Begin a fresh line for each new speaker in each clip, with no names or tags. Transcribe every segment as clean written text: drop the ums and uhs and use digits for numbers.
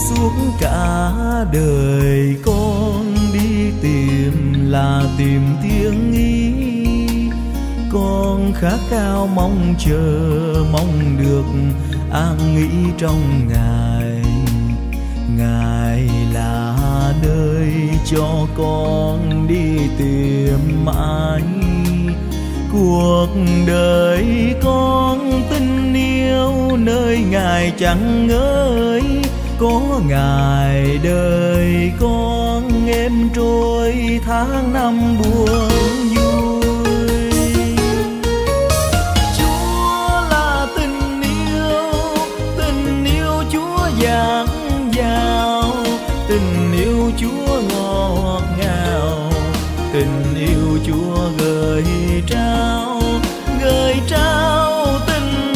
Suốt cả đời con đi tìm là tìm tiếng ý. Con khát khao mong chờ, mong được an nghỉ trong Ngài. Ngài là nơi cho con đi tìm mãi. Cuộc đời con tin yêu nơi Ngài chẳng ngơi. Có Ngài đời con êm trôi tháng năm buồn vui. Chúa là tình yêu Chúa dạt dào, tình yêu Chúa ngọt ngào, tình yêu Chúa gửi trao tình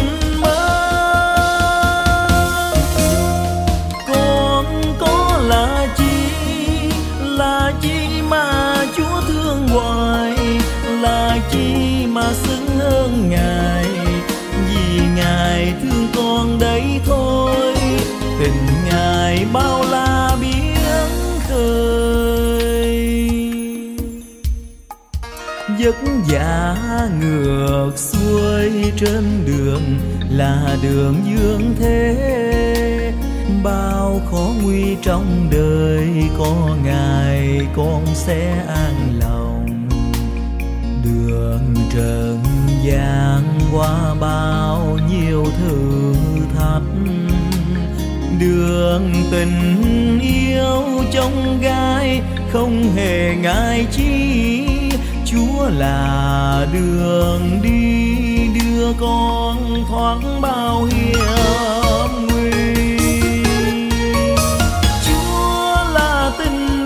mới. Con có là chi mà Chúa thương hoài, là chi mà xứng hơn Ngài, vì Ngài thương con đấy thôi. Tình Ngài bao la biển khơi. Vất vả ngược xuôi trên đường là đường dương thế. Bao khó nguy trong đời có Ngài con sẽ an lòng. Đường trần gian qua bao nhiêu thử thách, đường tình yêu trong gai không hề ngại chi. Chúa là đường đi đưa con thoát bao hiểm nguy. Chúa là tình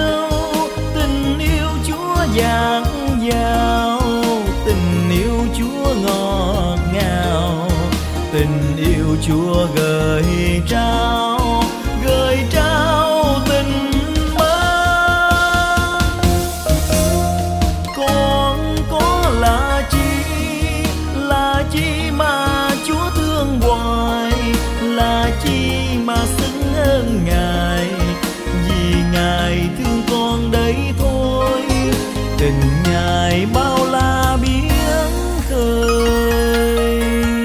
yêu Chúa dạt dào, tình yêu Chúa ngọt ngào, tình yêu Chúa gửi trao tình mới. Con có là chi mà Chúa thương hoài, là chi mà xứng hơn Ngài, vì Ngài thương con đấy thôi. Tình Ngài bao la biển khơi.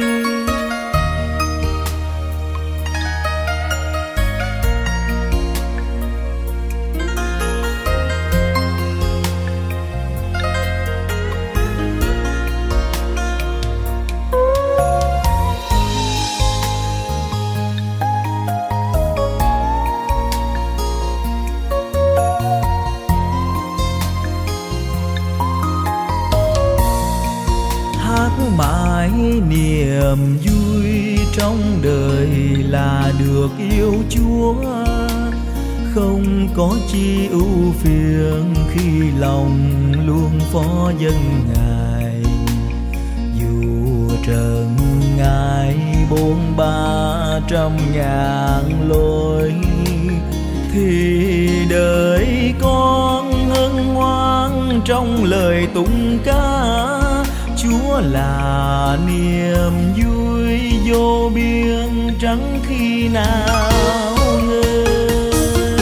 Mãi niềm vui trong đời là được yêu Chúa, không có chi ưu phiền khi lòng luôn phó dâng Ngài. Dù trần ngài 400-300 lối, thì đời con hân hoan trong lời tụng ca. Chúa là niềm vui vô biên chẳng khi nào ngơi.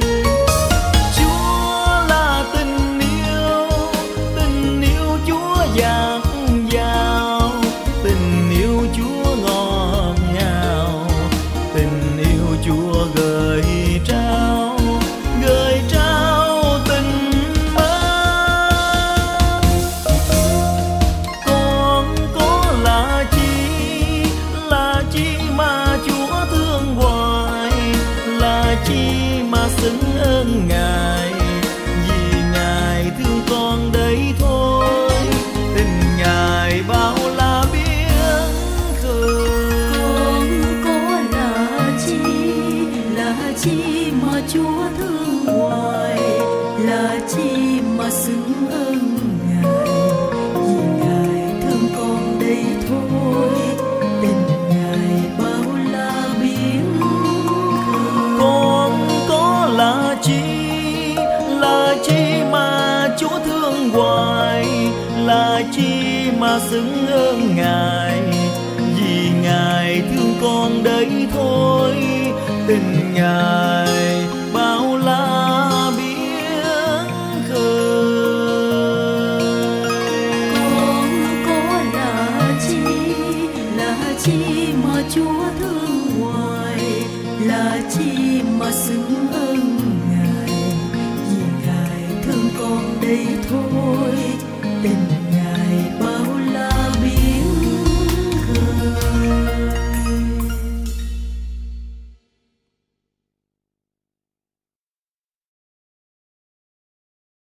Chúa là tình yêu Chúa dạt dào, tình yêu Chúa ngọt ngào, tình yêu Chúa gửi trao tình mới. Con có là chi mà Chúa thương hoài, là chi mà xứng hơn Ngài, vì Ngài thương con đấy thôi. Tình Ngài bao la biển khơi.
Con có là chi mà Chúa thương hoài, là chi mà xứng hơn Ngài, vì Ngài thương con đây thôi. Tình Ngài bao la biển khơi.
Con có là chi mà Chúa thương hoài, là chi mà xứng hơn Ngài, vì Ngài thương con đấy thôi. Tình Ngài bao la biển khơi.
Con có là chi mà Chúa thương hoài, là chi mà xứng ơn Ngài, vì Ngài thương con đây thôi, tình Ngài bao la.